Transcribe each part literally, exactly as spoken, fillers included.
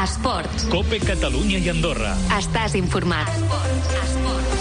Esports. COPE Catalunya i Andorra. Estàs informat. Esports. Esports.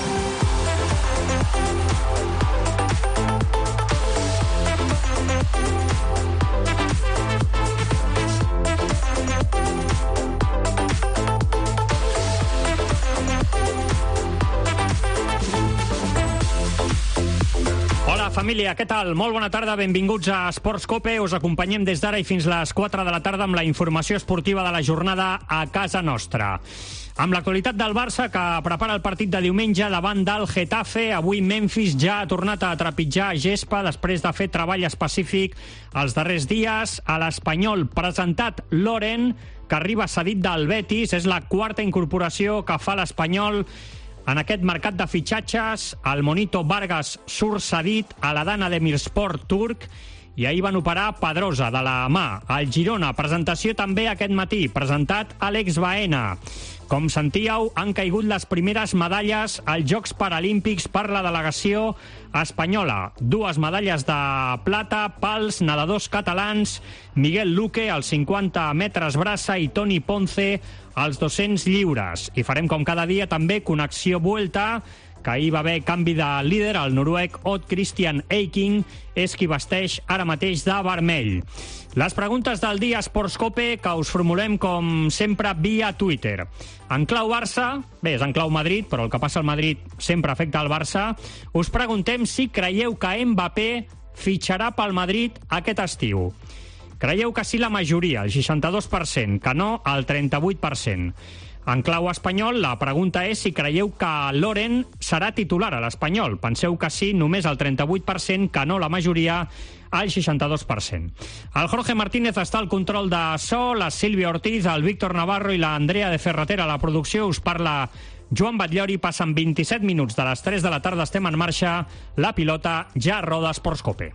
Hola, família, què tal? Molt bona tarda, benvinguts a Esports COPE. Us acompanyem des d'ara i fins les quatre de la tarda amb la informació esportiva de la jornada a casa nostra. Amb l'actualitat del Barça, que prepara el partit de diumenge davant del Getafe. Avui Memphis ja ha tornat a trepitjar gespa després de fer treball específic els darrers dies. A l'Espanyol, presentat Loren, que arriba cedit del Betis. És la quarta incorporació que fa l'Espanyol en aquest mercat de fitxatges. El Monito Vargas surt cedit a la Dana Demirspor turc i ahir van operar Pedrosa de la mà. El Girona, presentació també aquest matí, presentat Àlex Baena. Com sentíeu, han caigut les primeres medalles als Jocs Paralímpics per la delegació espanyola. Dues medalles de plata pels nedadors catalans, Miguel Luque als cinquanta metres braça i Toni Ponce als dos-cents lliures. I farem com cada dia també Connexió Vuelta, que ahir va haver canvi de líder. El noruec Odd Christian Eiking és qui vesteix ara mateix de vermell. Les preguntes del dia Esports COPE, que us formulem com sempre via Twitter. En clau Barça, bé, és en clau Madrid, però el que passa al Madrid sempre afecta al Barça. Us preguntem si creieu que Mbappé fitxarà pel Madrid aquest estiu. Creieu que sí la majoria, el seixanta-dos per cent, que no el trenta-vuit per cent. En clau espanyol, la pregunta és si creieu que Loren serà titular a l'Espanyol. Penseu que sí, només el trenta-vuit per cent, que no la majoria, el seixanta-dos per cent. El Jorge Martínez està al control de so, la Sílvia Ortiz, el Víctor Navarro i l'Andrea de Ferratera a la producció. Us parla Joan Batllori. Passen vint-i-set minuts de les tres de la tarda, estem en marxa. La pilota ja roda Esports COPE.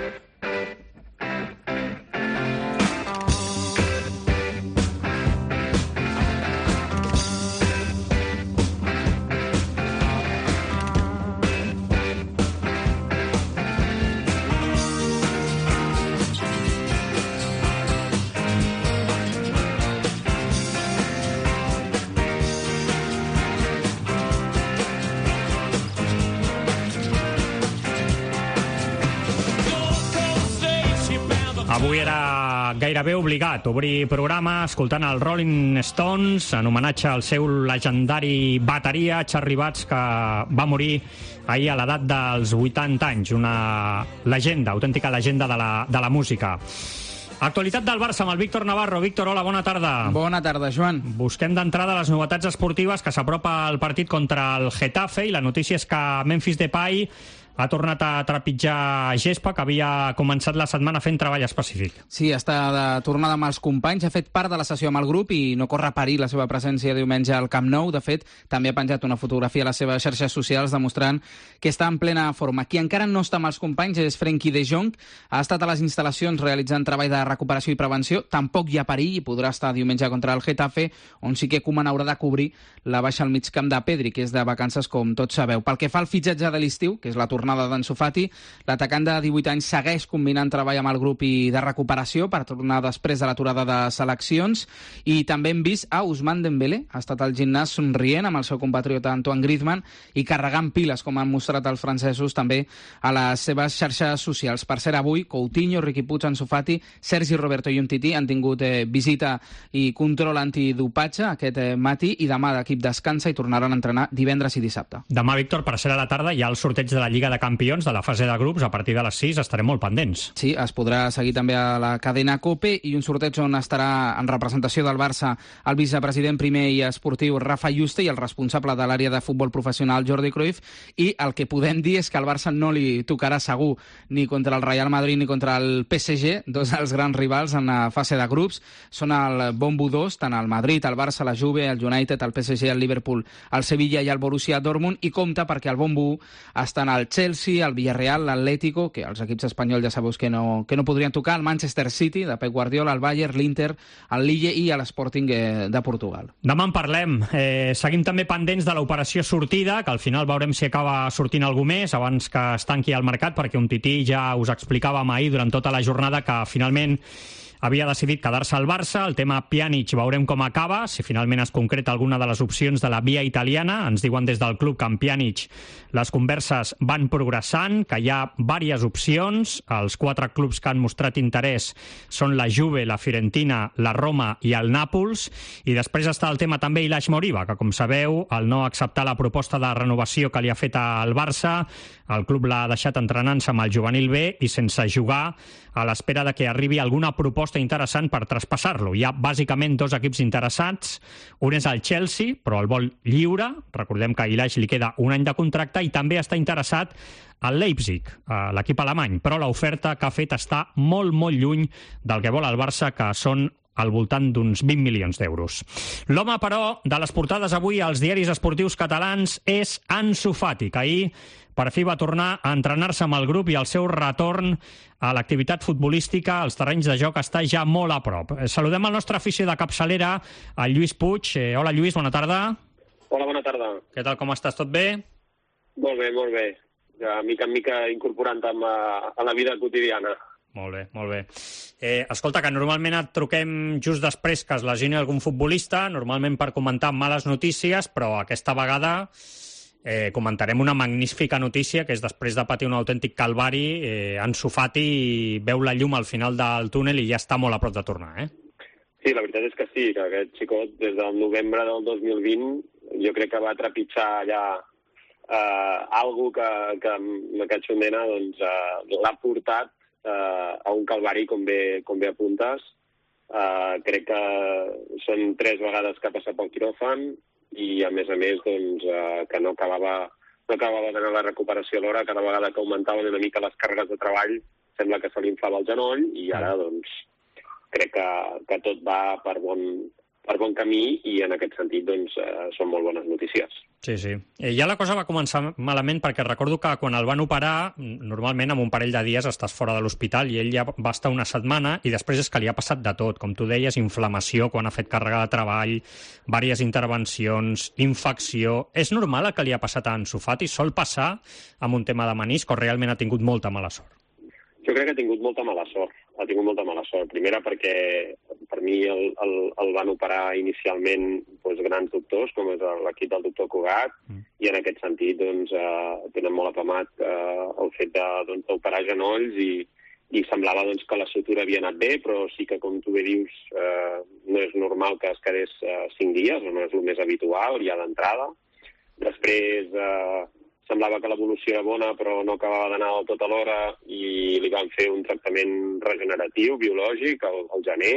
Avui era gairebé obligat obrir programa escoltant el Rolling Stones en homenatge al seu legendari bateria Charlie Watts, que va morir ahir a l'edat dels vuitanta anys. Una llegenda, autèntica llegenda de la, de la música. Actualitat del Barça amb el Víctor Navarro. Víctor, hola, bona tarda. Bona tarda, Joan. Busquem d'entrada les novetats esportives, que s'apropa el partit contra el Getafe, i la notícia és que Memphis Depay ha tornat a trepitjar gespa, que havia començat la setmana fent treball específic. Sí, està de tornada amb els companys, ha fet part de la sessió amb el grup i no corre a perill la seva presència diumenge al Camp Nou. De fet, també ha penjat una fotografia a les seves xarxes socials demostrant que està en plena forma. Qui encara no està amb els companys és Frenkie de Jong. Ha estat a les instal·lacions realitzant treball de recuperació i prevenció. Tampoc hi ha perill i podrà estar diumenge contra el Getafe, on sí que Koeman haurà de cobrir la baixa al mig camp de Pedri, que és de vacances, com tots sabeu. Pel que fa al fitxatge de l'estiu, que és la tornada d'Ansu Fati, l'atacant de divuit anys segueix combinant treball amb el grup i de recuperació per tornar després de l'aturada de seleccions. I també hem vist a Ousmane Dembélé, ha estat al gimnàs somrient amb el seu compatriota Antoine Griezmann i carregant piles, com han mostrat els francesos també a les seves xarxes socials. Per cert, avui Coutinho, Riqui Puig, Ansu Fati, Sergi Roberto i Umtiti han tingut eh, visita i control antidopatge aquest eh, matí, i demà l'equip descansa i tornaran a entrenar divendres i dissabte. Demà, Víctor, per ser a la tarda hi ha el sorteig de la Lliga de Campions de la fase de grups. A partir de les sis estarem molt pendents. Sí, es podrà seguir també a la cadena COPE, i un sorteig on estarà en representació del Barça el vicepresident primer i esportiu Rafa Yuste i el responsable de l'àrea de futbol professional Jordi Cruyff, i el que podem dir és que al Barça no li tocarà segur ni contra el Real Madrid ni contra el P S G, dos dels grans rivals en la fase de grups. Són el bombo dos, tant el Madrid, el Barça, la Juve, el United, el P S G, el Liverpool, el Sevilla i el Borussia Dortmund, i compta perquè el bombo u estan el Chelsea, el Villarreal, l'Atlético, que els equips espanyols ja sabeu que no, que no podrien tocar, el Manchester City, de Pep Guardiola, el Bayern, l'Inter, el Lille i l'Sporting de Portugal. Demà en parlem. Eh, seguim també pendents de l'operació sortida, que al final veurem si acaba sortint algú més abans que es tanqui el mercat, perquè Umtiti ja us explicàvem ahir durant tota la jornada que finalment havia decidit quedar-se al Barça. El tema Pjanic veurem com acaba, si finalment es concreta alguna de les opcions de la via italiana. Ens diuen des del club que amb Pjanic les converses van progressant, que hi ha diverses opcions. Els quatre clubs que han mostrat interès són la Juve, la Fiorentina, la Roma i el Nàpols. I després està el tema també Ilaix Moriba, que com sabeu, al no acceptar la proposta de renovació que li ha fet al Barça, el club l'ha deixat entrenant-se amb el juvenil B i sense jugar, a l'espera de que arribi alguna proposta interessant per traspassar-lo. Hi ha bàsicament dos equips interessats. Un és el Chelsea, però el vol lliure. Recordem que a Ilaix li queda un any de contracte, i també està interessat el Leipzig, l'equip alemany, però l'oferta que ha fet està molt, molt lluny del que vol el Barça, que són al voltant d'uns vint milions d'euros. L'home, però, de les portades avui als diaris esportius catalans és Ansu Fati, que ahir per fi va tornar a entrenar-se amb el grup i el seu retorn a l'activitat futbolística, als terrenys de joc, està ja molt a prop. Saludem el nostre afició de capçalera, el Lluís Puig. Eh, hola, Lluís, bona tarda. Hola, bona tarda. Què tal, com estàs? Tot bé? Molt bé, molt bé. Ja, mica en mica incorporant-te a, a la vida quotidiana. Molt bé, molt bé. Eh, escolta, que normalment et truquem just després que es lesioni algun futbolista, normalment per comentar males notícies, però aquesta vegada eh, comentarem una magnífica notícia, que és després de patir un autèntic calvari, eh, Ansu Fati veu la llum al final del túnel i ja està molt a prop de tornar, eh? Sí, la veritat és que sí, que aquest xicot des del novembre del dos mil vint jo crec que va trepitjar allà eh, algo que, que amb aquest Xundena doncs, eh, l'ha portat Uh, a un calvari, com bé, com bé apuntes. Uh, crec que són tres vegades que ha passat pel quiròfan i, a més a més, doncs, uh, que no acabava, no acabava d'anar la recuperació a l'hora. Cada vegada que augmentaven una mica les càrregues de treball sembla que se li inflava el genoll i ara, doncs, crec que, que tot va per bon, per bon camí i, en aquest sentit, doncs, uh, són molt bones notícies. Sí, sí. Eh, ja la cosa va començar malament perquè recordo que quan el van operar, normalment amb un parell de dies estàs fora de l'hospital i ell ja va estar una setmana i després és que li ha passat de tot. Com tu deies, inflamació quan ha fet càrrega de treball, diverses intervencions, infecció... És normal el que li ha passat a Ansu Fati? Sol passar amb un tema de menisc o realment ha tingut molta mala sort? Jo crec que ha tingut molta mala sort. Ha tingut molta mala sort. Primera perquè per mi el, el, el van operar inicialment doncs, grans doctors, com és l'equip del doctor Cugat, mm. i en aquest sentit doncs, eh, tenen molt apamat eh, el fet d'operar doncs, genolls i, i semblava doncs, que la sutura havia anat bé, però sí que, com tu bé dius, eh, no és normal que es quedés eh, cinc dies, no és el més habitual, ja d'entrada. Després... Eh, semblava que l'evolució era bona, però no acabava d'anar del tot a l'hora i li van fer un tractament regeneratiu, biològic, al, al gener,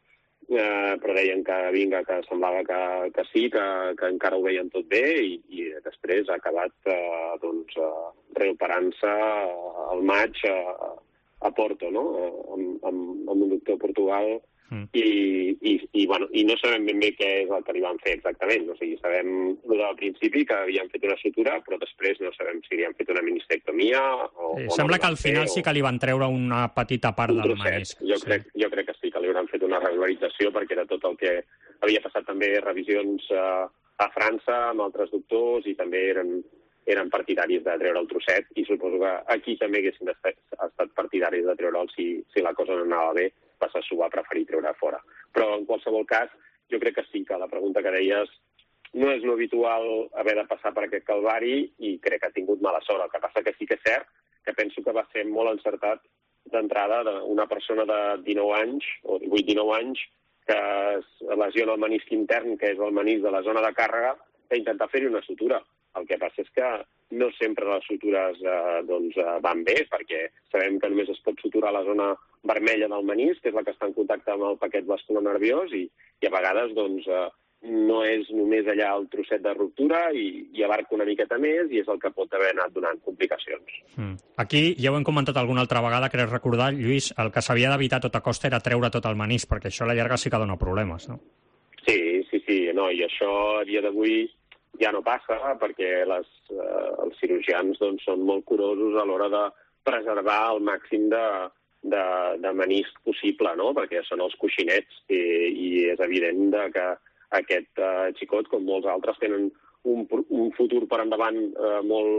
eh, però deien que vinga, que semblava que, que sí, que, que encara ho veien tot bé i, i després ha acabat eh, doncs, eh, reoperant-se al maig a, a Porto, no? amb, amb, amb un doctor a Portugal. Mm. I, i, i, bueno, i no sabem ben bé què és el que li van fer exactament. O sigui, sabem el del principi, que havien fet una sutura, però després no sabem si li han fet una ministectomia o, eh, o sembla no que al final o... sí que li van treure una petita part del menisc. Jo, sí. crec, jo crec que sí, que li hauran fet una regularització perquè era tot el que havia passat també revisions uh, a França amb altres doctors i també eren, eren partidaris de treure el trosset i suposo que aquí també haguessin estat, estat partidaris de treure'l si, si la cosa no anava bé. Passa s'ho va preferir treure fora. Però, en qualsevol cas, jo crec que sí, que la pregunta que deies no és no habitual haver de passar per aquest calvari i crec que ha tingut mala sort. El que passa que sí que és cert que penso que va ser molt encertat d'entrada d'una persona de dinou anys, o divuit dinou anys, que es lesiona el menisc intern, que és el menisc de la zona de càrrega, d'intentar fer-hi una sutura. El que passa és que no sempre les sutures eh, doncs, eh, van bé, perquè sabem que només es pot suturar la zona vermella del menisc, que és la que està en contacte amb el paquet vascular nerviós, i, i a vegades doncs, eh, no és només allà el trosset de ruptura i, i abarca una miqueta més i és el que pot haver anat donant complicacions. Mm. Aquí ja ho hem comentat alguna altra vegada, crec recordar, Lluís, el que s'havia d'evitar a tota costa era treure tot el menisc, perquè això a la llarga sí que dona problemes, no? Sí, sí, sí, no, i això a dia d'avui ja no passa perquè les, eh, els cirurgians doncs, són molt curosos a l'hora de preservar el màxim de, de, de menisc possible, no? Perquè són els coixinets i, i és evident de que aquest eh, xicot, com molts altres, tenen un, un futur per endavant eh, molt,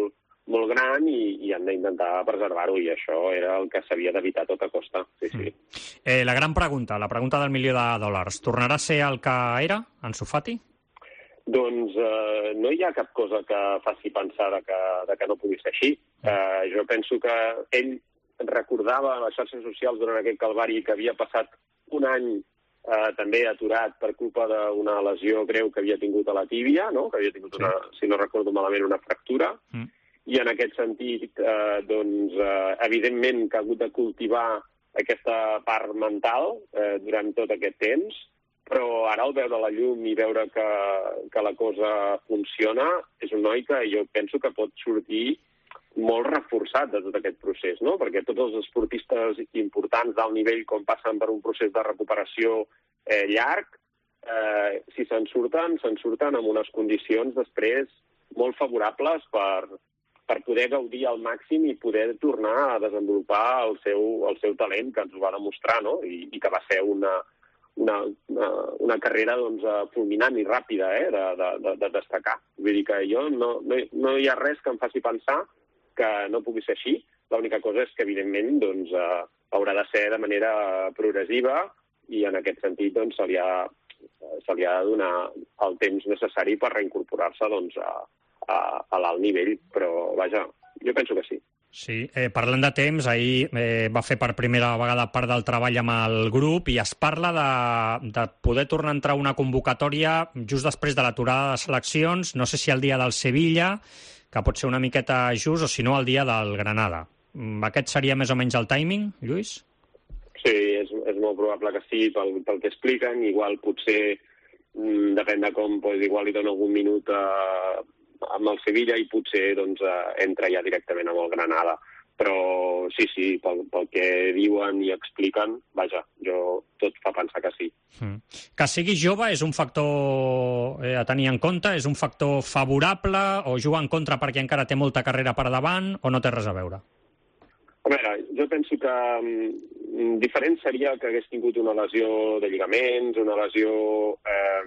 molt gran i, i han d'intentar preservar-ho, i això era el que s'havia d'evitar a tota costa. Sí, sí. Mm. Eh, la gran pregunta, la pregunta del milió de dòlars. Tornarà a ser el que era, Ansu Fati? Doncs eh, no hi ha cap cosa que faci pensar de que, de que no pugui ser així. Eh, jo penso que ell recordava a les xarxes socials durant aquest calvari que havia passat un any eh, també aturat per culpa d'una lesió greu que havia tingut a la tíbia, no? Que havia tingut, una, si no recordo malament, una fractura. Mm. I en aquest sentit, eh, doncs, eh, evidentment que ha hagut de cultivar aquesta part mental eh, durant tot aquest temps, però ara al veure la llum i veure que, que la cosa funciona, és un noi que jo penso que pot sortir molt reforçat de tot aquest procés, no? Perquè tots els esportistes importants d'alt nivell, com passen per un procés de recuperació eh, llarg, eh, si se'n surten, se'n surten amb unes condicions després molt favorables per, per poder gaudir al màxim i poder tornar a desenvolupar el seu, el seu talent que ens ho va demostrar, no? I, i que va ser una, una, una, una carrera doncs, fulminant i ràpida eh? de, de, de destacar. Vull dir que jo no, no, no hi ha res que em faci pensar que no pugui ser així. L'única cosa és que, evidentment, doncs, eh, haurà de ser de manera progressiva i en aquest sentit doncs, se li ha, se li ha de donar el temps necessari per reincorporar-se doncs, a, a, a l'alt nivell. Però, vaja, jo penso que sí. Sí, eh, parlant de temps, ahir eh, va fer per primera vegada part del treball amb el grup i es parla de, de poder tornar a entrar a una convocatòria just després de l'aturada de seleccions, no sé si el dia del Sevilla, que pot ser una miqueta just, o si no, el dia del Granada. Aquest seria més o menys el timing, Lluís? Sí, és, és molt probable que sí, pel, pel que expliquen. Igual potser, mmm, depèn de com, pues, igual li dona algun minut a, amb el Sevilla i potser doncs, entra ja directament amb el Granada. Però sí, sí, pel, pel que diuen i expliquen, vaja, jo tot fa pensar que sí. Mm. Que sigui jove és un factor eh, a tenir en compte? És un factor favorable o juga en contra perquè encara té molta carrera per davant o no té res a veure? A veure, jo penso que um, diferent seria que hagués tingut una lesió de lligaments, una lesió eh,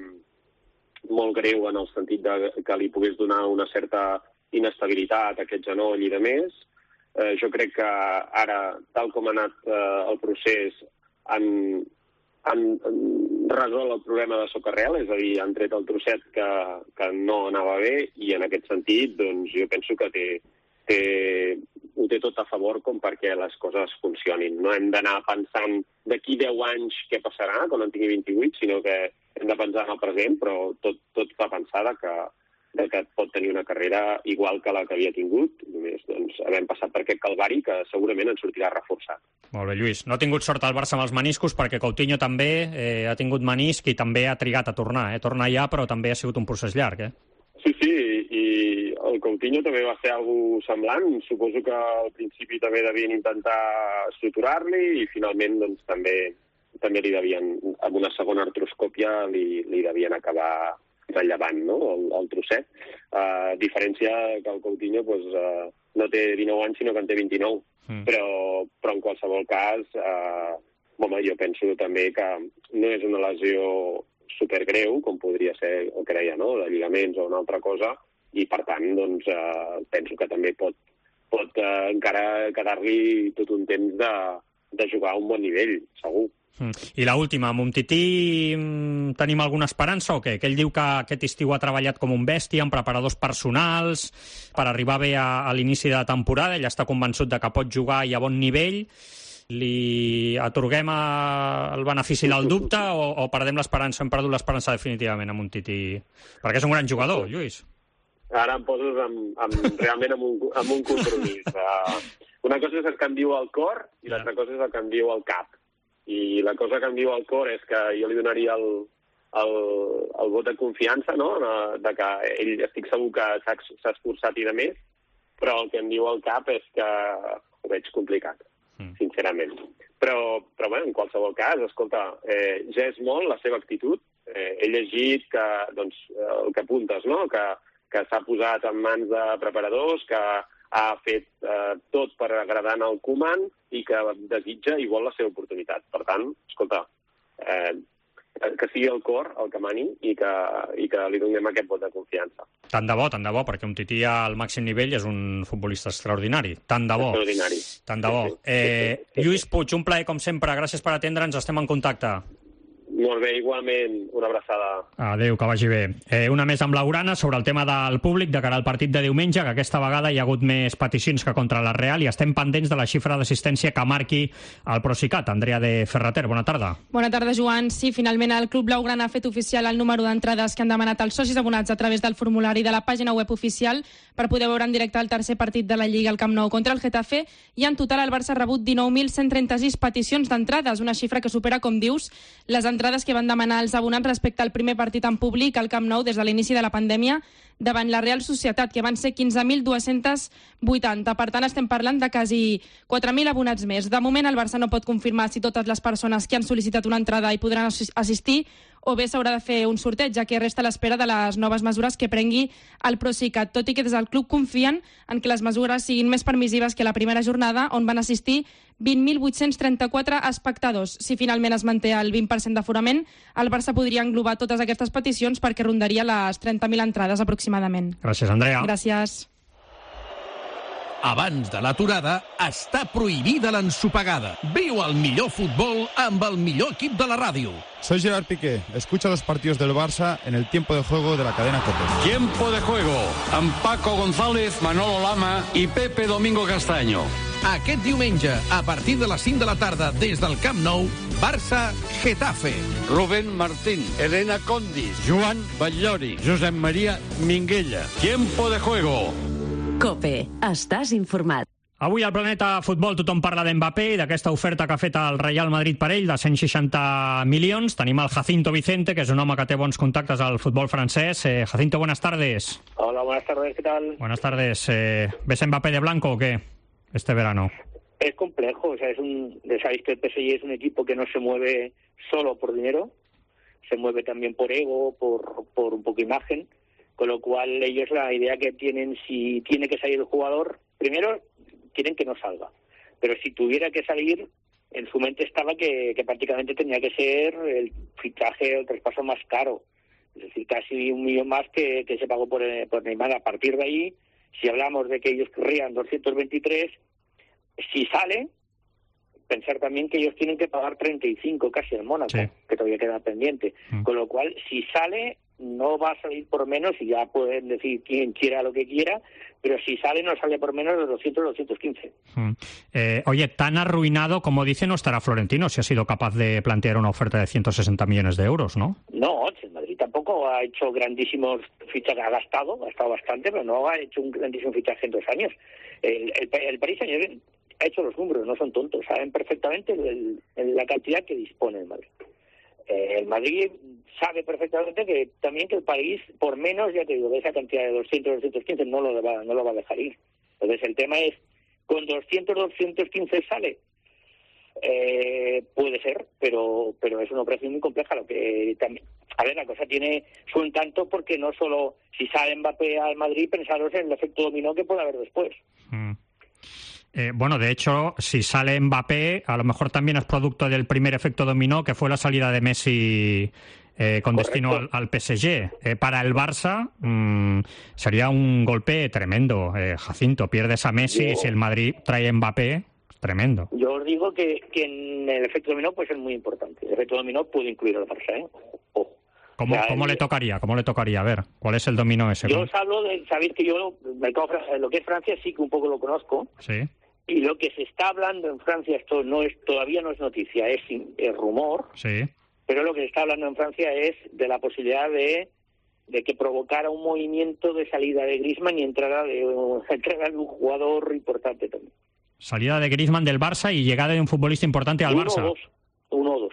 molt greu en el sentit de que li pogués donar una certa inestabilitat a aquest genoll i de més. Eh, jo crec que ara, tal com ha anat eh, el procés, han, han, han resolt el problema de socarrel, és a dir, han tret el trosset que, que no anava bé i en aquest sentit doncs, jo penso que té, té, ho té tot a favor com perquè les coses funcionin. No hem d'anar pensant d'aquí deu anys què passarà quan en tingui vint-i-vuit, sinó que hem de pensar en el present, però tot, tot fa pensar que de que pot tenir una carrera igual que la que havia tingut, només doncs, havent passat per aquest calvari que segurament en sortirà reforçat. Molt bé, Lluís. No ha tingut sort el Barça amb els meniscos perquè Coutinho també eh, ha tingut menisc i també ha trigat a tornar. Eh? Torna ja, però també ha sigut un procés llarg. Eh? Sí, sí, i el Coutinho també va ser alguna semblant. Suposo que al principi també devien intentar suturar-li i finalment doncs, també, també li devien, amb una segona artroscòpia, li, li devien acabar rellevant, no?, el, el trosset. Uh, diferència que el Coutinho pues, uh, no té dinou anys, sinó que en té vint-i-nou. Mm. Però, però en qualsevol cas, uh, home, jo penso també que no és una lesió supergreu, com podria ser el que deia, no?, de lligaments o una altra cosa, i per tant, doncs, uh, penso que també pot, pot uh, encara quedar-li tot un temps de, de jugar a un bon nivell, segur. I l'última, amb Umtiti tenim alguna esperança o què? Que ell diu que aquest estiu ha treballat com un bèstia, amb preparadors personals, per arribar bé a, a l'inici de la temporada. Ell està convençut de que pot jugar i a bon nivell. Li atorguem a, el benefici del dubte o, o perdem l'esperança, hem perdut l'esperança definitivament amb Umtiti? Perquè és un gran jugador, Lluís. Ara em poses amb, amb, realment amb un, amb un compromís. Uh, una cosa és el que em diu el cor i l'altra cosa és el que em diu el cap. I la cosa que em diu el cor és que jo li donaria el, el, el vot de confiança, no?, de que ell estic segur que s'ha esforçat i de més, però el que em diu el cap és que ho veig complicat, mm. sincerament. Però, però bé, en qualsevol cas, escolta, eh, ja és molt la seva actitud. Eh, he llegit que, doncs, el que apuntes, no?, que, que s'ha posat en mans de preparadors, que ha fet eh, tot per agradar al Koeman i que desitja i vol la seva oportunitat. Per tant, escolta, eh, que, que sigui el cor el que mani i que, i que li donem aquest vot de confiança. Tant de bo, tant de bo, perquè un Tití al màxim nivell és un futbolista extraordinari. Tant de bo. Extraordinari. Tant de bo. Sí, sí, sí, Eh, sí, sí. Lluís Puig, un plaer com sempre. Gràcies per atendre'ns. Estem en contacte. Molt bé, igualment, una abraçada. Adéu, que vagi bé. Eh, una més amb l'Urana sobre el tema del públic de cara al partit de diumenge, que aquesta vegada hi ha hagut més peticions que contra la Real i estem pendents de la xifra d'assistència que marqui el Procicat. Andrea de Ferrater, bona tarda. Bona tarda, Joan. Sí, finalment el Club Blaugrana ha fet oficial el número d'entrades que han demanat els socis abonats a través del formulari de la pàgina web oficial per poder veure en directe el tercer partit de la Lliga al Camp Nou contra el Getafe, i en total el Barça ha rebut dinou mil cent trenta-sis peticions d'entrades, una xifra que supera, com dius, les entrades que van demanar els abonats respecte al primer partit en públic al Camp Nou des de l'inici de la pandèmia davant la Real Societat, que van ser quinze mil dos-cents vuitanta. Per tant, estem parlant de quasi quatre mil abonats més. De moment, el Barça no pot confirmar si totes les persones que han sol·licitat una entrada hi podran assistir o bé s'haurà de fer un sorteig, ja que resta a l'espera de les noves mesures que prengui el Procicat, tot i que des del club confien en que les mesures siguin més permissives que la primera jornada, on van assistir vint mil vuit-cents trenta-quatre espectadors. Si finalment es manté el vint per cent d'aforament, el Barça podria englobar totes aquestes peticions perquè rondaria les trenta mil entrades aproximadament. Gràcies, Andrea. Gràcies. Abans de l'aturada, està prohibida l'ensopegada. Viu el millor futbol amb el millor equip de la ràdio. Soy Gerard Piqué. Escucha los partidos del Barça en el tiempo de juego de la cadena COPE. Tiempo de juego amb Paco González, Manolo Lama i Pepe Domingo Castaño. Aquest diumenge, a partir de les cinc de la tarda, des del Camp Nou, Barça-Getafe. Rubén Martín, Elena Condis, Joan Batllori, Josep Maria Minguella. Tiempo de juego. COPE. Estàs informat. Avui al Planeta Futbol tothom parla d'Mbappé i d'aquesta oferta que ha fet el Real Madrid per ell de cent seixanta milions. Tenim el Jacinto Vicente, que és un home que té bons contactes al futbol francès. Eh, Jacinto, buenas tardes. Hola, buenas tardes, ¿qué tal? Buenas tardes. Eh, ¿Ves a Mbappé de blanco o qué este verano? Es complejo, o sea, es un, sabéis que el P S G es un equipo que no se mueve solo por dinero, se mueve también por ego, por, por un poco imagen, con lo cual ellos la idea que tienen, si tiene que salir el jugador, primero quieren que no salga, pero si tuviera que salir, en su mente estaba que, que prácticamente tenía que ser el fichaje, el traspaso más caro, es decir, casi un millón más que, que se pagó por, por Neymar. A partir de ahí, si hablamos de que ellos querrían doscientos veintitrés, si sale, pensar también que ellos tienen que pagar treinta y cinco casi al Mónaco, sí, que todavía queda pendiente, mm. con lo cual, si sale, no va a salir por menos, y ya pueden decir quien quiera lo que quiera, pero si sale, no sale por menos de doscientos, doscientos quince. Mm. Eh, oye, tan arruinado como dice no estará Florentino, si ha sido capaz de plantear una oferta de ciento sesenta millones de euros, ¿no? No, el Madrid tampoco ha hecho grandísimos fichajes, ha gastado, ha gastado bastante, pero no ha hecho un grandísimo fichaje en dos años. El, el, el Paris Saint-Germain ha hecho los números, no son tontos, saben perfectamente el, el, la cantidad que dispone el Madrid. Eh, el Madrid sabe perfectamente que también que el París, por menos, ya te digo, de esa cantidad de doscientos, doscientos quince, no lo va, no lo va a dejar ir. Entonces el tema es, ¿con doscientos, doscientos quince sale? Eh, puede ser, pero pero es una operación muy compleja. Lo que también, a ver, la cosa tiene su encanto porque no solo si sale Mbappé al Madrid, pensaros en el efecto dominó que puede haber después. Mm. Eh, bueno, de hecho, si sale Mbappé, a lo mejor también es producto del primer efecto dominó, que fue la salida de Messi eh, con Correcto. destino al, al P S G. Eh, para el Barça mmm, sería un golpe tremendo, eh, Jacinto. Pierdes a Messi Yo... y si el Madrid trae a Mbappé, tremendo. Yo os digo que, que en el efecto dominó puede ser muy importante. El efecto dominó puede incluir al Barça, ¿eh? Ojo. ¿Cómo, o sea, ¿Cómo le tocaría? ¿Cómo le tocaría? A ver, ¿cuál es el dominó ese? Yo os hablo de, sabéis que yo lo que es Francia sí que un poco lo conozco. Sí. Y lo que se está hablando en Francia, esto no es todavía no es noticia, es, es rumor. Sí. Pero lo que se está hablando en Francia es de la posibilidad de, de que provocara un movimiento de salida de Griezmann y entrada de, entrada de un jugador importante también. Salida de Griezmann del Barça y llegada de un futbolista importante al uno Barça. O dos, uno o dos.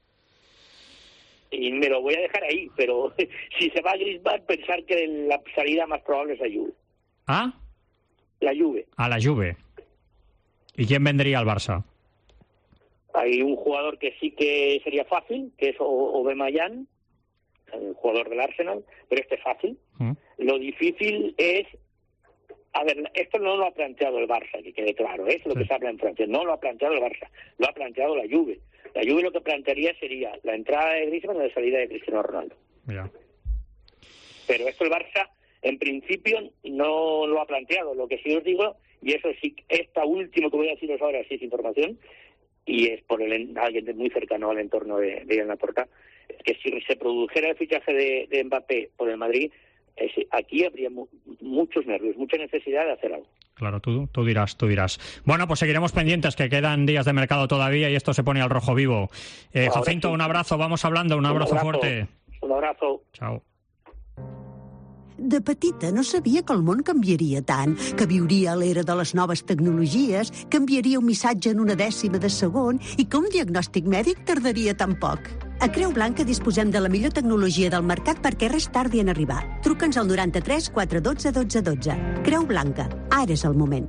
Y me lo voy a dejar ahí, pero si se va a Griezmann, pensar que la salida más probable es la Juve. ¿Ah? La Juve. A la Juve. ¿Y quién vendría al Barça? Hay un jugador que sí que sería fácil, que es Aubameyang, el jugador del Arsenal, pero este es fácil. ¿Mm? Lo difícil es... A ver, esto no lo ha planteado el Barça, que quede claro, es lo sí. que se habla en Francia. No lo ha planteado el Barça, lo ha planteado la Juve. La Juve lo que plantearía sería la entrada de Griezmann o la salida de Cristiano Ronaldo. Yeah. Pero esto el Barça, en principio, no lo ha planteado. Lo que sí os digo, y eso sí, esta última que voy a deciros ahora sí es información, y es por el, alguien muy cercano al entorno de, de Joan Laporta, es que si se produjera el fichaje de, de Mbappé por el Madrid, es, aquí habría mu muchos nervios, mucha necesidad de hacer algo. Claro, tú, tú dirás, tú dirás. Bueno, pues seguiremos pendientes, que quedan días de mercado todavía y esto se pone al rojo vivo. Eh, Jacinto, sí. Un abrazo, vamos hablando, un abrazo, un abrazo fuerte. Un abrazo. Chao. De petita no sabia que el món canviaria tant, que viuria a l'era de les noves tecnologies, que enviaria un missatge en una dècima de segon i que un diagnòstic mèdic tardaria tan poc. A Creu Blanca disposem de la millor tecnologia del mercat perquè res tardi en arribar. Truca'ns al noranta-tres quatre dotze dotze dotze. Creu Blanca, ara és el moment.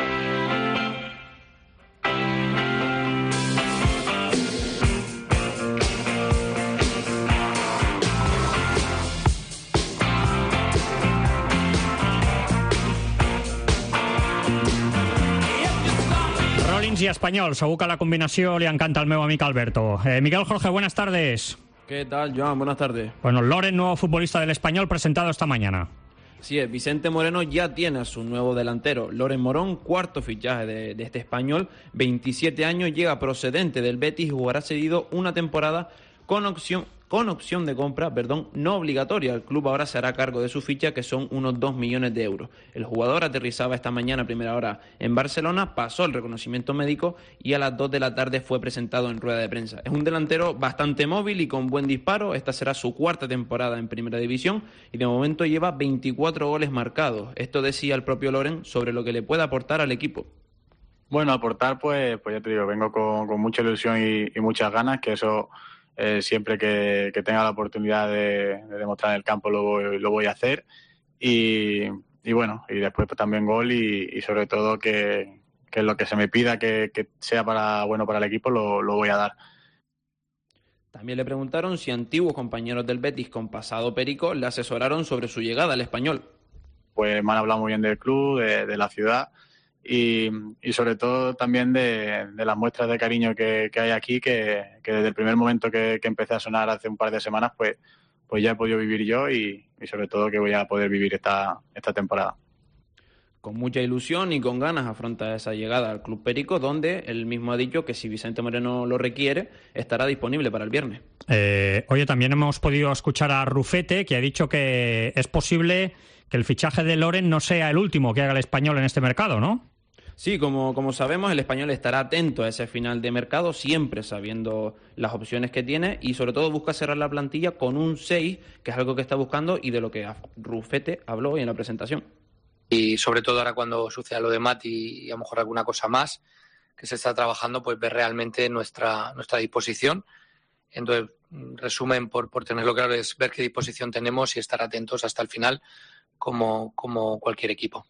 Y Espanyol, segur que la combinació li encanta al meu amic Alberto. Eh, Miguel Jorge, buenas tardes. ¿Qué tal, Joan? Buenas tardes. Bueno, Loren, nuevo futbolista del Español, presentado esta mañana. Así es, Vicente Moreno ya tiene a su nuevo delantero, Loren Morón, cuarto fichaje de, de este español, veintisiete años, llega procedente del Betis y jugará cedido una temporada con opción con opción de compra, perdón, no obligatoria. El club ahora se hará cargo de su ficha, que son unos dos millones de euros. El jugador aterrizaba esta mañana a primera hora en Barcelona, pasó el reconocimiento médico y a las dos de la tarde fue presentado en rueda de prensa. Es un delantero bastante móvil y con buen disparo. Esta será su cuarta temporada en Primera División y de momento lleva veinticuatro goles marcados. Esto decía el propio Loren sobre lo que le puede aportar al equipo. Bueno, aportar, pues, pues ya te digo, vengo con, con mucha ilusión y, y muchas ganas, que eso... Eh, siempre que, que tenga la oportunidad de, de demostrar en el campo lo voy, lo voy a hacer y, y bueno, y después pues, también gol y, y sobre todo que, que lo que se me pida que, que sea para bueno para el equipo lo, lo voy a dar. También le preguntaron si antiguos compañeros del Betis con pasado perico le asesoraron sobre su llegada al Español. Pues me han hablado muy bien del club, de, de la ciudad y, y sobre todo también de, de las muestras de cariño que, que hay aquí, que, que desde el primer momento que, que empecé a sonar hace un par de semanas, pues, pues ya he podido vivir yo y, y sobre todo que voy a poder vivir esta, esta temporada. Con mucha ilusión y con ganas afronta esa llegada al Club Perico, donde él mismo ha dicho que si Vicente Moreno lo requiere, estará disponible para el viernes. Eh, oye, también hemos podido escuchar a Rufete, que ha dicho que es posible que el fichaje de Loren no sea el último que haga el Español en este mercado, ¿no? Sí, como, como sabemos, el Español estará atento a ese final de mercado, siempre sabiendo las opciones que tiene y sobre todo busca cerrar la plantilla con un seis, que es algo que está buscando y de lo que Rufete habló hoy en la presentación. Y sobre todo ahora cuando suceda lo de Mati y a lo mejor alguna cosa más que se está trabajando, pues ver realmente nuestra, nuestra disposición. Entonces, resumen, por, por tenerlo claro, es ver qué disposición tenemos y estar atentos hasta el final como, como cualquier equipo.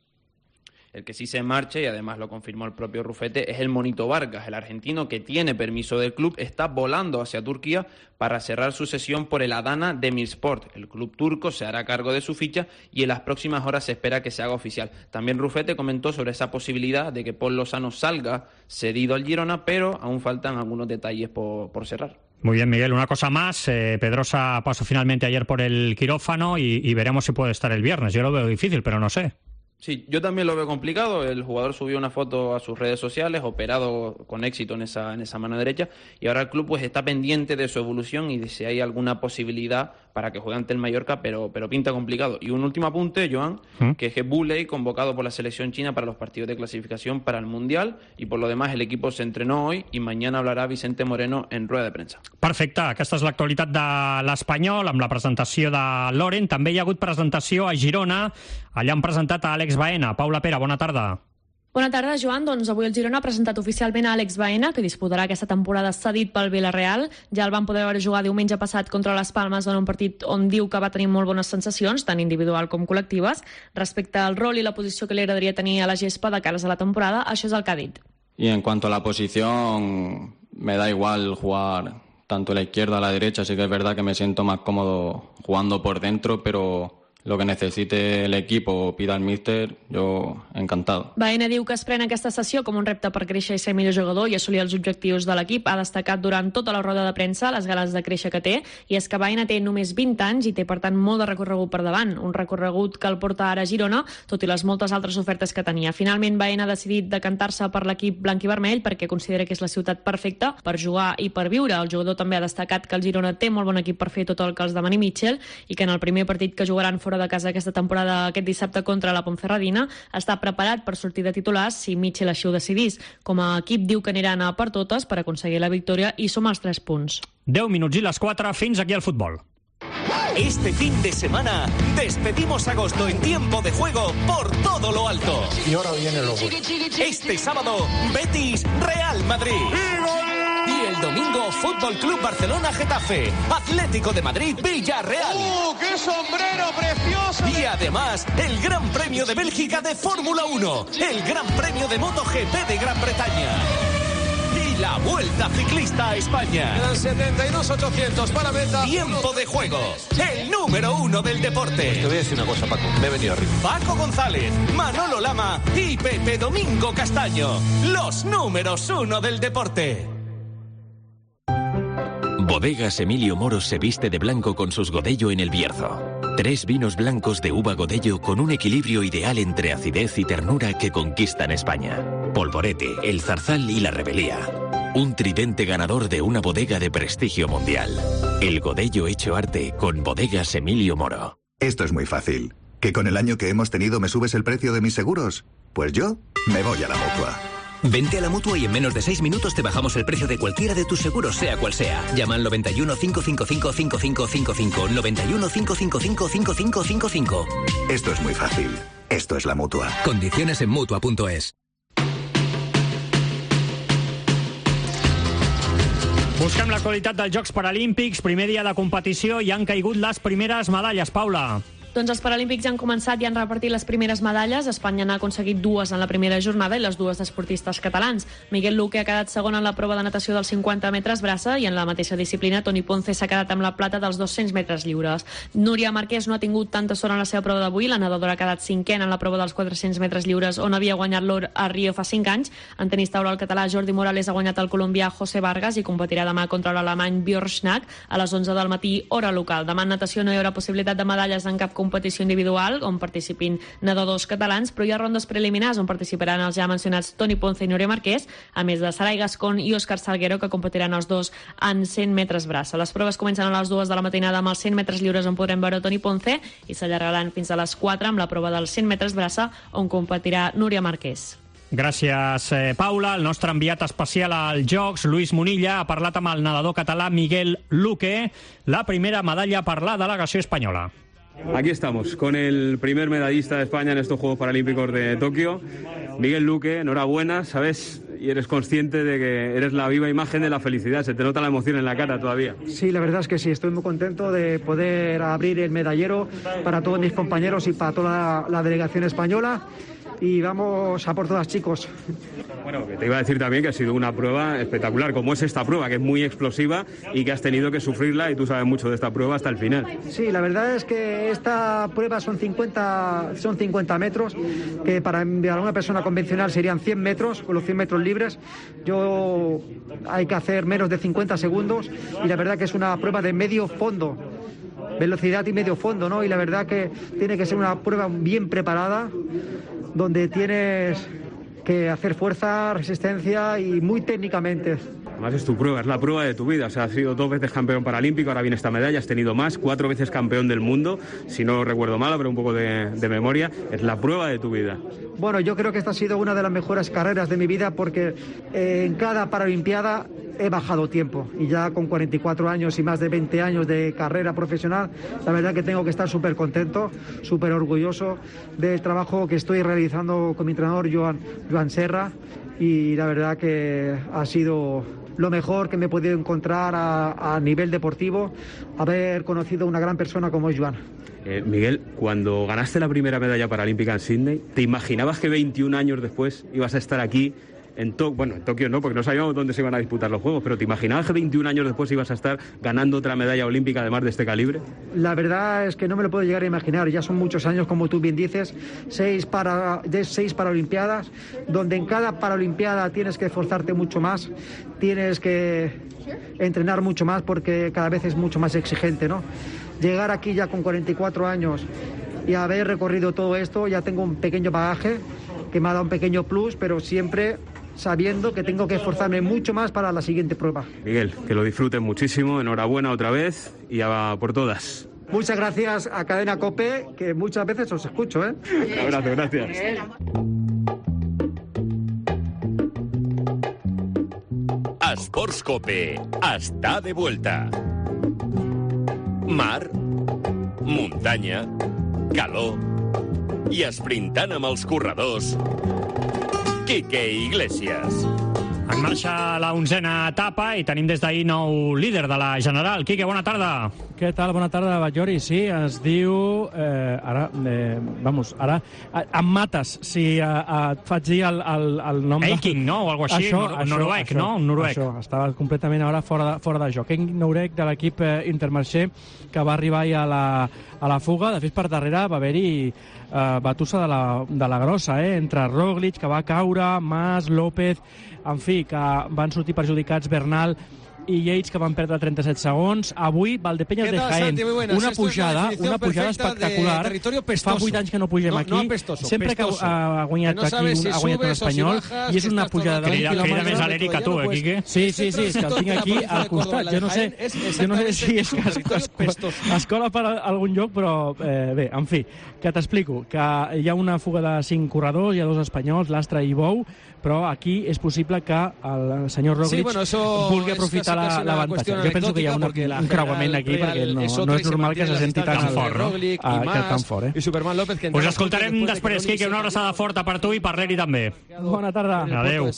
El que sí se marcha, y además lo confirmó el propio Rufete, es el Monito Vargas, el argentino que tiene permiso del club, está volando hacia Turquía para cerrar su sesión por el Adana Demirspor. El club turco se hará cargo de su ficha y en las próximas horas se espera que se haga oficial. También Rufete comentó sobre esa posibilidad de que Paul Lozano salga cedido al Girona, pero aún faltan algunos detalles por, por cerrar. Muy bien, Miguel. Una cosa más. Eh, Pedrosa pasó finalmente ayer por el quirófano y, y veremos si puede estar el viernes. Yo lo veo difícil, pero no sé. Sí, yo también lo veo complicado. El jugador subió una foto a sus redes sociales, operado con éxito en esa, en esa mano derecha, y ahora el club pues está pendiente de su evolución y de si hay alguna posibilidad para que juegue ante el Mallorca, pero, pero pinta complicado. Y un último apunte, Joan, ¿Mm? que es que Buley, convocado por la selección china para los partidos de clasificación para el Mundial, y por lo demás el equipo se entrenó hoy y mañana hablarà Vicente Moreno en rueda de premsa. Perfecte, aquesta és l'actualitat de l'Espanyol, amb la presentació de Loren. També hi ha hagut presentació a Girona, allà han presentat a Àlex Baena. Paula Pera, bona tarda. Bona tarda, Joan. Doncs avui el Girona ha presentat oficialment a Àlex Baena, que disputarà aquesta temporada cedit pel Villarreal. Ja el van poder veure jugar diumenge passat contra les Palmes en un partit on diu que va tenir molt bones sensacions, tant individual com col·lectives. Respecte al rol i la posició que li agradaria tenir a la gespa de cares a la temporada, això és el que ha dit. Y en cuanto a la posición, me da igual jugar tanto a la izquierda o a la derecha. Sí que es verdad que me siento más cómodo jugando por dentro, pero lo que necesite el equipo o pida el míster, jo encantado. Baena diu que es pren aquesta sessió com un repte per créixer i ser millor jugador i assolir els objectius de l'equip. Ha destacat durant tota la roda de premsa les ganes de créixer que té, i és que Baena té només vint anys i té, per tant, molt de recorregut per davant. Un recorregut que el porta ara a Girona, tot i les moltes altres ofertes que tenia. Finalment, Baena ha decidit decantar-se per l'equip blanc i vermell perquè considera que és la ciutat perfecta per jugar i per viure. El jugador també ha destacat que el Girona té molt bon equip per fer tot el que els demani Mitchell i que en el primer partit que jugaran fora de casa aquesta temporada, aquest dissabte contra la Ponferradina, està preparat per sortir de titulars si Mitchell així ho decidís. Com a equip diu que aniran a per totes per aconseguir la victòria i sumar els tres punts. deu minuts i les quatre, fins aquí el futbol. Este fin de semana despedimos agosto en tiempo de juego por todo lo alto. Y ahora viene lo bueno. Este sábado, Betis Real Madrid. Y el domingo, Fútbol Club Barcelona Getafe, Atlético de Madrid Villarreal. ¡Uh, qué sombrero precioso! Y además, el Gran Premio de Bélgica de Fórmula uno, el Gran Premio de MotoGP de Gran Bretaña. Y la Vuelta Ciclista a España. Quedan setenta y dos ochocientos para meta. Tiempo de juego, el número uno del deporte. Pues te voy a decir una cosa, Paco, me he venido arriba. Paco González, Manolo Lama y Pepe Domingo Castaño, los números uno del deporte. Bodegas Emilio Moro se viste de blanco con sus Godello en el Bierzo. Tres vinos blancos de uva Godello con un equilibrio ideal entre acidez y ternura que conquistan España. Polvorete, el Zarzal y la Rebelía. Un tridente ganador de una bodega de prestigio mundial. El Godello hecho arte con Bodegas Emilio Moro. Esto es muy fácil. ¿Que con el año que hemos tenido me subes el precio de mis seguros? Pues yo me voy a la Mutua. Vente a la Mutua y en menos de seis minutos te bajamos el precio de cualquiera de tus seguros, sea cual sea. Llama al noventa y uno, cinco cinco cinco, cinco cinco cinco cinco, noventa y uno, cinco cinco cinco, cinco cinco cinco cinco. Esto es muy fácil. Esto es la Mutua. Condiciones en Mutua punto es. Busquem l'actualitat dels Jocs Paralímpics. Primer dia de competició i han caigut les primeres medalles, Paula. Doncs els Paralímpics han començat i han repartit les primeres medalles. Espanya n'ha aconseguit dues en la primera jornada i les dues d'esportistes catalans. Miguel Luque ha quedat segon en la prova de natació dels cinquanta metres braça i en la mateixa disciplina Toni Ponce s'ha quedat amb la plata dels dos-cents metres lliures. Núria Marquès no ha tingut tanta sort en la seva prova d'avui. La nedadora ha quedat cinquena en la prova dels quatre-cents metres lliures on havia guanyat l'or a Rio fa cinc anys. En tenis taula, el català Jordi Morales ha guanyat el colombià José Vargas i competirà demà contra l'alemany Björn Schnack a les onze del matí, hora local. Demà en natació no hi haurà possibilitat de medalles en cap competició individual on participin nedadors catalans, però hi ha rondes preliminars on participaran els ja mencionats Toni Ponce i Núria Marquès, a més de Sarai Gascón i Òscar Salguero, que competiran els dos en cent metres braça. Les proves comencen a les dues de la matinada amb els cent metres lliures on podrem veure Toni Ponce i s'allargaran fins a les quatre amb la prova dels cent metres braça on competirà Núria Marquès. Gràcies, eh, Paula. El nostre enviat especial als Jocs, Luis Munilla, ha parlat amb el nedador català Miguel Luque, la primera medalla per la delegació espanyola. Aquí estamos, con el primer medallista de España en estos Juegos Paralímpicos de Tokio. Miguel Luque, enhorabuena, ¿sabes? Y eres consciente de que eres la viva imagen de la felicidad. Se te nota la emoción en la cara todavía. Sí, la verdad es que sí, estoy muy contento de poder abrir el medallero para todos mis compañeros y para toda la delegación española. Y vamos a por todas, chicos. Bueno, que te iba a decir también que ha sido una prueba espectacular, como es esta prueba, que es muy explosiva y que has tenido que sufrirla, y tú sabes mucho de esta prueba hasta el final. Sí, la verdad es que esta prueba son cincuenta, son cincuenta metros, que para una persona convencional serían cien metros, con los cien metros libres. Yo hay que hacer menos de cincuenta segundos y la verdad que es una prueba de medio fondo. Velocidad y medio fondo, ¿no? Y la verdad que tiene que ser una prueba bien preparada, donde tienes que hacer fuerza, resistencia y muy técnicamente. Además es tu prueba, es la prueba de tu vida. O sea, has sido dos veces campeón paralímpico, ahora viene esta medalla, has tenido más, cuatro veces campeón del mundo, si no recuerdo mal, pero un poco de, de memoria. Es la prueba de tu vida. Bueno, yo creo que esta ha sido una de las mejores carreras de mi vida porque eh, en cada Paralimpiada he bajado tiempo y ya con cuarenta y cuatro años y más de veinte años de carrera profesional, la verdad que tengo que estar súper contento, súper orgulloso del trabajo que estoy realizando con mi entrenador Joan, Joan Serra, y la verdad que ha sido lo mejor que me he podido encontrar a, a nivel deportivo, haber conocido a una gran persona como es Joan. Eh, Miguel, cuando ganaste la primera medalla paralímpica en Sydney, ¿te imaginabas que veintiún años después ibas a estar aquí en, to bueno, en Tokio no, porque no sabíamos dónde se iban a disputar los Juegos, pero ¿te imaginabas que veintiún años después ibas a estar ganando otra medalla olímpica además de este calibre? La verdad es que no me lo puedo llegar a imaginar. Ya son muchos años, como tú bien dices, seis, para, de seis Paralimpiadas, donde en cada Paralimpiada tienes que esforzarte mucho más, tienes que entrenar mucho más porque cada vez es mucho más exigente, ¿no? Llegar aquí ya con cuarenta y cuatro años y haber recorrido todo esto, ya tengo un pequeño bagaje que me ha dado un pequeño plus, pero siempre sabiendo que tengo que esforzarme mucho más para la siguiente prueba. Miguel, que lo disfruten muchísimo, enhorabuena otra vez y a por todas. Muchas gracias a Cadena COPE, que muchas veces os escucho, ¿eh? Un abrazo, gracias. Esports Cope està de vuelta. Mar, muntanya, calor i esprintant amb els corredors, Quique Iglesias. En marxa la onzena etapa i tenim des d'ahir nou líder de la General. Quique, bona tarda. Què tal? Bona tarda, Batllori. Sí, es diu... Eh, ara, eh, vamos, ara... Eh, em mates si eh, et faig dir el, el, el nom... Eiking, no? O alguna cosa així, Nor noruec, no? Noruec. Això, estava completament ara fora de, fora de joc. Eiking Noruec, de l'equip eh, Intermarché, que va arribar a la, a la fuga. De fet, per darrere va haver-hi eh, batussa de la, de la grossa, eh? Entre Roglic, que va caure, Mas, López... En fi, que van sortir perjudicats Bernal i Yates, que van perdre trenta-set segons. Avui, Valdepeñas de Jaén, una pujada, una pujada espectacular. Fa vuit anys que no pugem aquí. No, no pestoso, sempre pestoso. que ha guanyat no aquí si un, ha guanyat un espanyol, si bajas, i és una pujada d'un quilòmetre. Crida més a l'Eric que tu, eh, Quique? Sí, sí, sí, és que el tinc aquí al costat. Jo no sé, jo no sé si és que es cola per algun lloc, però eh, bé, en fi, que t'explico, que hi ha una fuga de cinc corredors, hi ha dos espanyols, Lastra i Bou, però aquí és possible que el senyor Roglic sí, bueno, vulgui aprofitar l'avantatge. Jo penso que hi ha una, un creuament aquí perquè no, no és normal que se senti tan fort, no? Ah, tan fort, eh? I Superman López... Us escoltarem després, Quique, una abraçada forta per tu i per l'Eri també. Bona tarda. Adéu.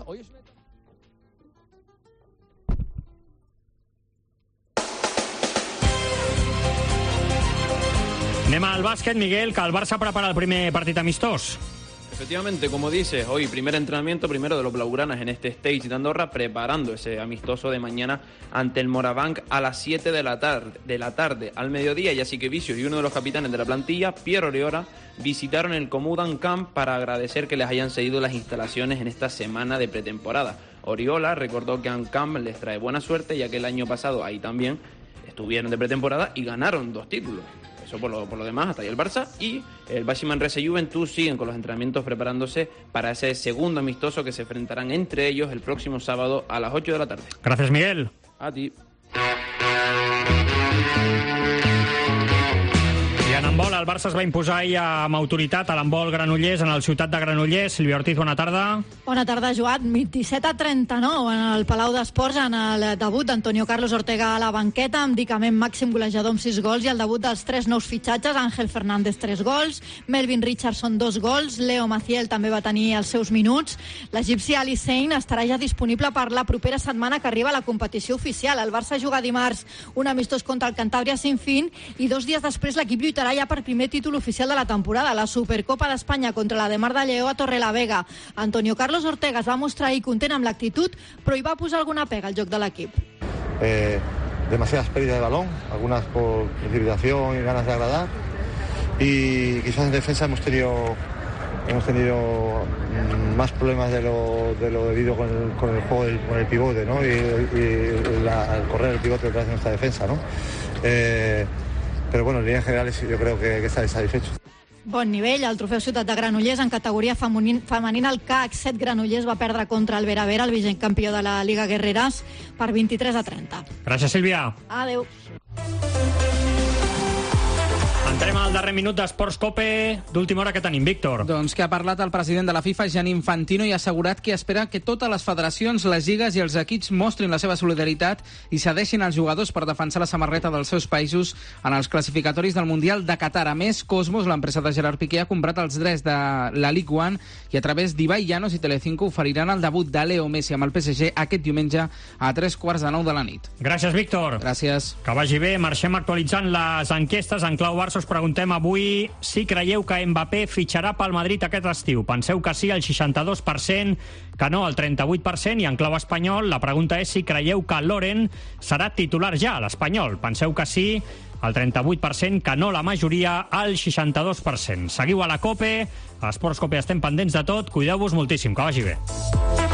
Anem al bàsquet, Miguel, que el Barça prepara el primer partit amistós. Efectivamente, como dices, hoy primer entrenamiento primero de los blaugranas en este stage de Andorra, preparando ese amistoso de mañana ante el Morabanc a las siete de la tarde, de la tarde al mediodía. Y así que Vicios y uno de los capitanes de la plantilla, Piero Oriola, visitaron el Comudan Camp para agradecer que les hayan cedido las instalaciones en esta semana de pretemporada. Oriola recordó que Ancamp les trae buena suerte, ya que el año pasado ahí también estuvieron de pretemporada y ganaron dos títulos. Eso por lo, por lo demás, hasta ahí el Barça. Y el Baxi Manresa y Juventud siguen con los entrenamientos preparándose para ese segundo amistoso que se enfrentarán entre ellos el próximo sábado a las ocho de la tarde. Gracias, Miguel. A ti. I en handbol, el Barça es va imposar ahir amb autoritat a l'handbol Granollers en el Ciutat de Granollers. Sílvia Ortiz, bona tarda. Bona tarda, Joan. vint-i-set a trenta-nou en el Palau d'Esports, en el debut d'Antonio Carlos Ortega a la banqueta, amb Dicament màxim golejador amb sis gols, i el debut dels tres nous fitxatges, Ángel Fernández, tres gols, Melvin Richardson, dos gols, Leo Maciel també va tenir els seus minuts. L'egipci Ali Sein estarà ja disponible per la propera setmana que arriba a la competició oficial. El Barça juga dimarts un amistós contra el Cantàbria Sinfín i dos dies després l'equip lluitarà ja per primer títol oficial de la temporada, la Supercopa d'Espanya contra la de Mar de Lleó a Torrelavega. Antonio Carlos Ortega es va mostrar ahir content amb l'actitud, però hi va posar alguna pega al joc de l'equip. Eh, demasiadas pérdidas de balón, algunas por precipitación y ganas de agradar, y quizás en defensa hemos tenido hemos tenido más problemas de lo, de lo debido con el, con el juego del, con el pivote, ¿no? y, y la, el correr el pivote detrás de nuestra defensa, ¿no? Eh, Però, bueno, en línies generals jo crec que, que estaré satisfecho. Bon nivell, el trofeu Ciutat de Granollers en categoria femenina. El C A C set Granollers va perdre contra el Vera Vera, el vigent campió de la Liga Guerreras, per vint-i-tres a trenta. Gràcies, Sílvia. Adéu. Entrem al darrer minut d'Esports Cope. D'última hora que tenim, Víctor. Doncs que ha parlat el president de la FIFA, Gianni Infantino, i ha assegurat que espera que totes les federacions, les lligues i els equips mostrin la seva solidaritat i cedeixin els jugadors per defensar la samarreta dels seus països en els classificatoris del Mundial de Qatar. A més, Cosmos, l'empresa de Gerard Piqué, ha comprat els drets de la League One i a través d'Ibai Llanos i Telecinco oferiran el debut de Leo Messi amb el P S G aquest diumenge a tres quarts de nou de la nit. Gràcies, Víctor. Gràcies. Que vagi bé. Marxem actualitzant les enquestes en clau Barça. us preguntem avui si creieu que Mbappé fitxarà pel Madrid aquest estiu. Penseu que sí, el seixanta-dos per cent, que no, el trenta-vuit per cent, i en clau espanyol la pregunta és si creieu que Loren serà titular ja a l'Espanyol. Penseu que sí, el trenta-vuit per cent, que no la majoria, el seixanta-dos per cent. Seguiu a la COPE, a Esports COPE estem pendents de tot, cuideu-vos moltíssim, que vagi bé.